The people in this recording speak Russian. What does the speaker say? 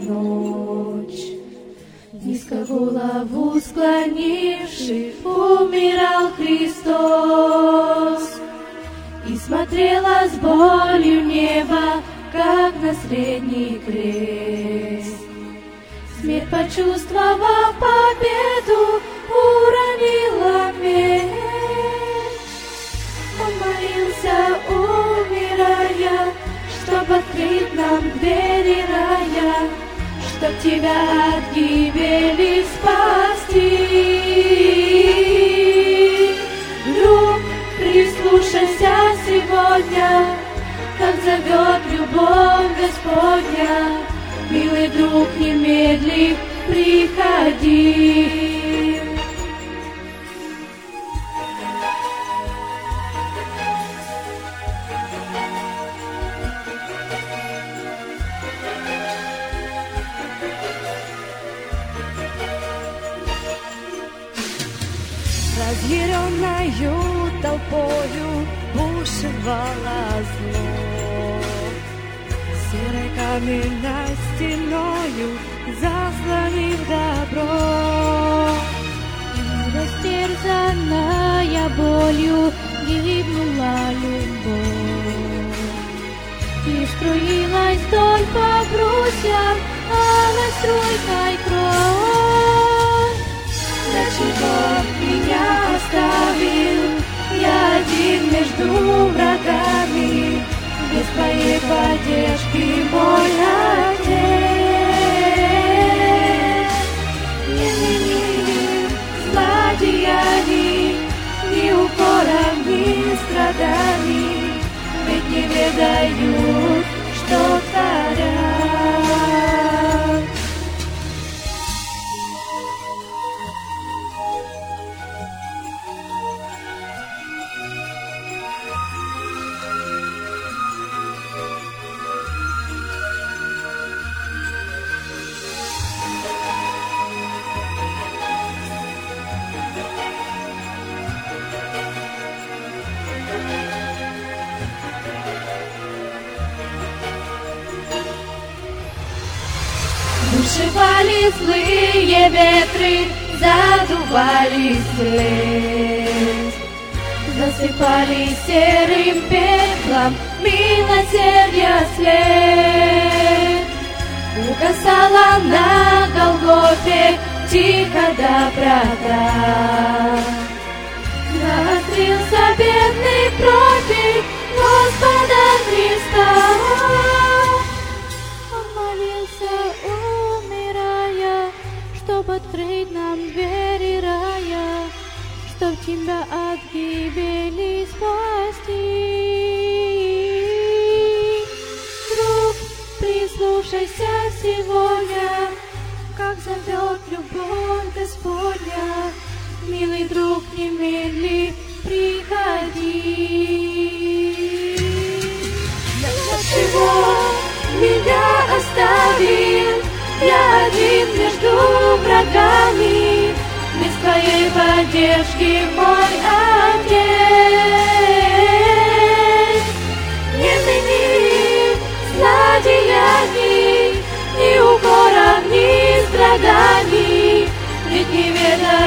ночь. Низко голову склонивший, умирал Христос, и смотрела с болью небо, как на средний крест. Смерть, почувствовав победу, уронила меч. Он молился, умирая, чтоб открыть нам двери рая, чтоб тебя от гибели спасти. Друг, прислушайся сегодня, как зовет любовь Господня. Милый друг, немедли приходи. Разъяренною толпою бушевало зло, серой каменной стеною заслонив добро. Растерзанная болью гибнула любовь, и струилась вдоль по брусьям алой струйкой кровь. Для чего меня оставил я один между врагами? Без твоей поддержки, мой Отец. Не вини злодеяний, ни укоров, ни страданий, ведь не ведают, что творят. Бушевали злые ветры, задували след, засыпали серым пеплом милосердия след. Угасала на Голгофе тихо доброта, навострился бедный профиль Господа Христа. Чтоб открыть нам двери рая, чтоб тебя от гибели спасти. Друг, прислушайся сегодня, как зовет любовь Господня. Милый друг, немедли приходи. Для чего меня оставил я один между врагами? Без твоей поддержки, мой Отец. Не вини злодеяний, ни укоров, ни страданий, ведь не ведай,